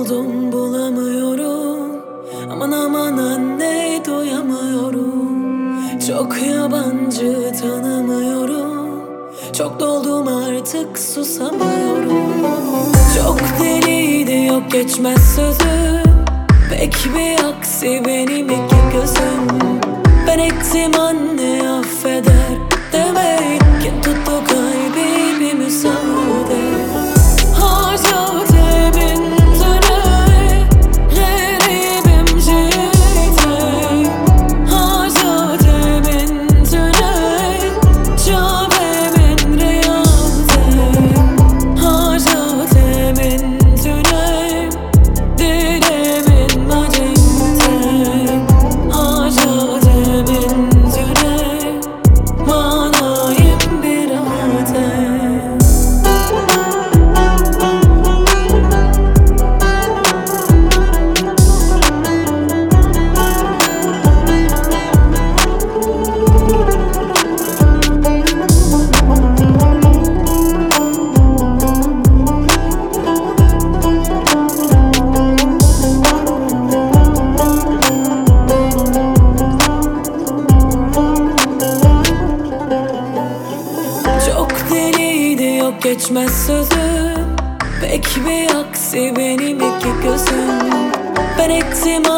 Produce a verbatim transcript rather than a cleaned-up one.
buldum bulamıyorum. Aman aman anne duyamıyorum. Çok yabancı tanımıyorum. Çok doldum artık susamıyorum. Çok deliydi yok geçmez sözüm. Pek bir aksi benim iki gözüm. Ben ettim anne affeder demeyin. Kim tuttu kalbi bir müsaade. Harca demin geçmez sözüm. Pek bir aksi benim iki gözüm. Ben ettim